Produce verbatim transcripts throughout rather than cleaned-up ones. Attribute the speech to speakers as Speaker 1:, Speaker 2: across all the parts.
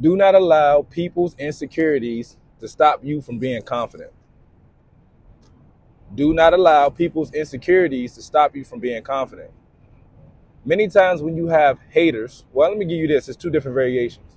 Speaker 1: Do not allow people's insecurities to stop you from being confident. Do not allow people's insecurities to stop you from being confident. Many times when you have haters, well, let me give you this. It's two different variations.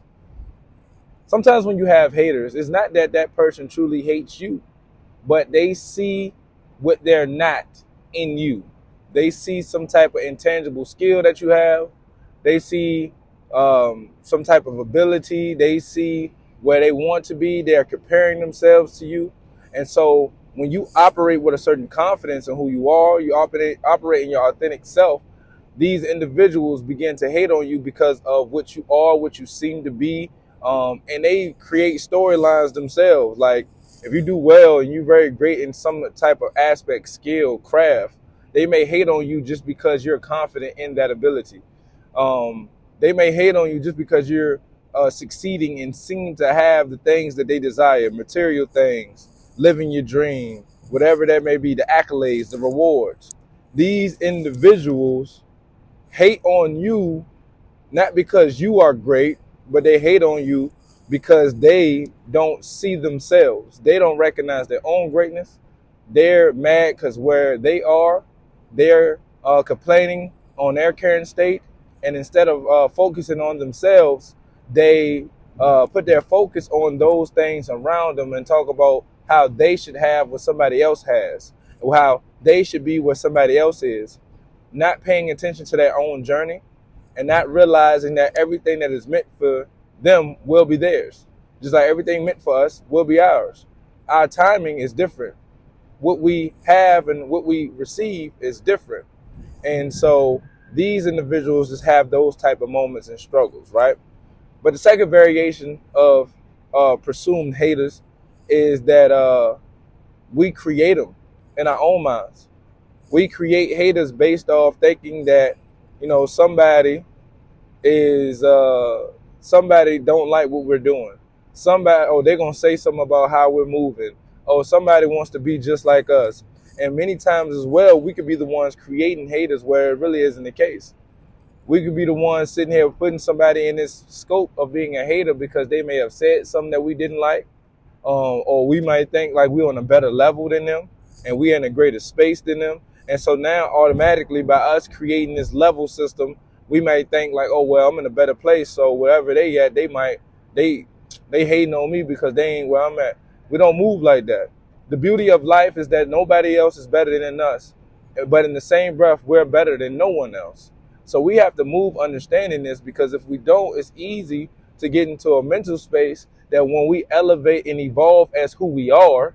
Speaker 1: Sometimes when you have haters, it's not that that person truly hates you, but they see what they're not in you. They see some type of intangible skill that you have. They see um, some type of ability. They see where they want to be. They're comparing themselves to you. And so when you operate with a certain confidence in who you are, you operate, operate in your authentic self, these individuals begin to hate on you because of what you are, what you seem to be. Um, and they create storylines themselves. Like if you do well and you're very great in some type of aspect, skill, craft, they may hate on you just because you're confident in that ability. Um, they may hate on you just because you're uh, succeeding and seem to have the things that they desire, material things, living your dream, whatever that may be, the accolades, the rewards. These individuals hate on you not because you are great, but they hate on you because they don't see themselves. They don't recognize their own greatness. They're mad because where they are, they're uh, complaining on their current state. And instead of uh, focusing on themselves, they uh, put their focus on those things around them and talk about how they should have what somebody else has, or how they should be where somebody else is, not paying attention to their own journey and not realizing that everything that is meant for them will be theirs. Just like everything meant for us will be ours. Our timing is different. What we have and what we receive is different. And so these individuals just have those type of moments and struggles, right? But the second variation of uh, presumed haters is that uh, we create them in our own minds. We create haters based off thinking that, you know, somebody is, uh, somebody don't like what we're doing. Somebody, oh, they're going to say something about how we're moving. Oh, somebody wants to be just like us. And many times as well, we could be the ones creating haters where it really isn't the case. We could be the ones sitting here putting somebody in this scope of being a hater because they may have said something that we didn't like. Um, or we might think like we're on a better level than them and we're in a greater space than them. And so now automatically by us creating this level system, we might think like, oh, well, I'm in a better place. So wherever they at, they might, they, they hating on me because they ain't where I'm at. We don't move like that. The beauty of life is that nobody else is better than us. But in the same breath, we're better than no one else. So we have to move understanding this, because if we don't, it's easy to get into a mental space that when we elevate and evolve as who we are,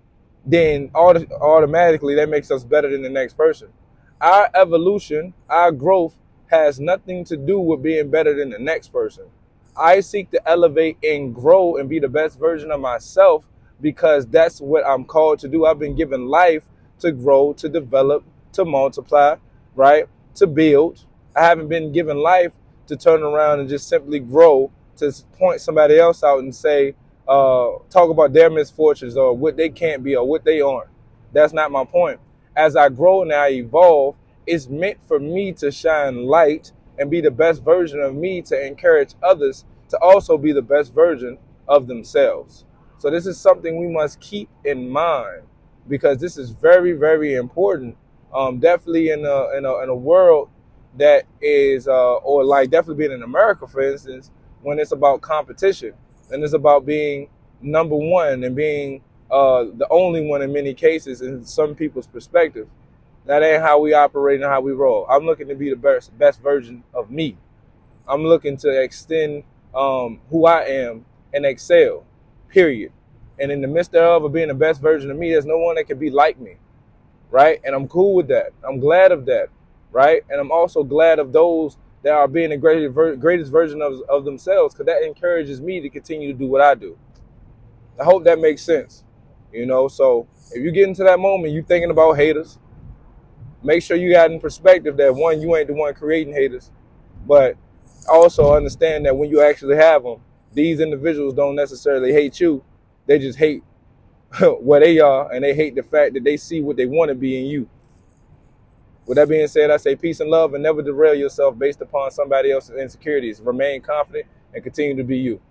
Speaker 1: then auto- automatically that makes us better than the next person. Our evolution, our growth has nothing to do with being better than the next person. I seek to elevate and grow and be the best version of myself because that's what I'm called to do. I've been given life to grow, to develop, to multiply, right? To build. I haven't been given life to turn around and just simply grow, to point somebody else out and say, uh, talk about their misfortunes or what they can't be or what they aren't. That's not my point. As I grow and I evolve, it's meant for me to shine light and be the best version of me, to encourage others to also be the best version of themselves. So this is something we must keep in mind, because this is very, very important. Um, definitely in a, in a, in a world that is, uh, or like definitely being in America, for instance, when it's about competition and it's about being number one and being uh, the only one in many cases in some people's perspective. That ain't how we operate and how we roll. I'm looking to be the best, best version of me. I'm looking to extend um, who I am and excel, period. And in the midst thereof of being the best version of me, there's no one that can be like me, right? And I'm cool with that. I'm glad of that, right? And I'm also glad of those that are being the greatest, greatest version of, of themselves, because that encourages me to continue to do what I do. I hope that makes sense, you know? So if you get into that moment, you thinking about haters, make sure you got in perspective that, one, you ain't the one creating haters, but also understand that when you actually have them, these individuals don't necessarily hate you. They just hate where they are, and they hate the fact that they see what they want to be in you. With that being said, I say peace and love, and never derail yourself based upon somebody else's insecurities. Remain confident and continue to be you.